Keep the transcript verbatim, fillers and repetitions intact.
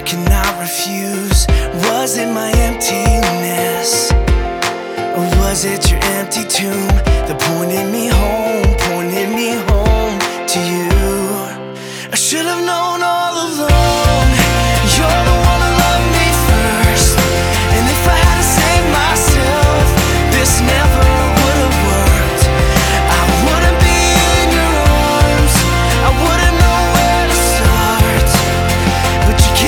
cannot refuse. Was it my emptiness, or was it your empty tomb? The